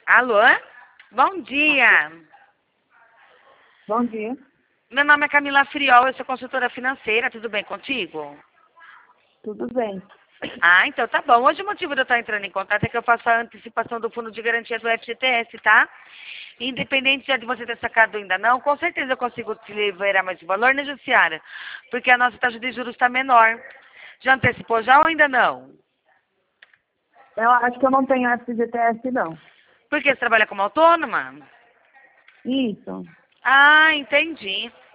Alô? Bom dia. Bom dia. Meu nome é Camila Friol, eu sou consultora financeira, tudo bem contigo? Tudo bem? Ah, então tá bom. Hoje o motivo de eu estar entrando em contato é que eu faço a antecipação do fundo de garantia do FGTS, tá? Independente de você ter sacado ainda não, com certeza eu consigo te liberar mais o valor, né, Jussiara? Porque a nossa taxa de juros está menor. Já antecipou já ou ainda não? Eu acho que eu não tenho FGTS, não. Porque você trabalha como autônoma? Isso. Ah, entendi.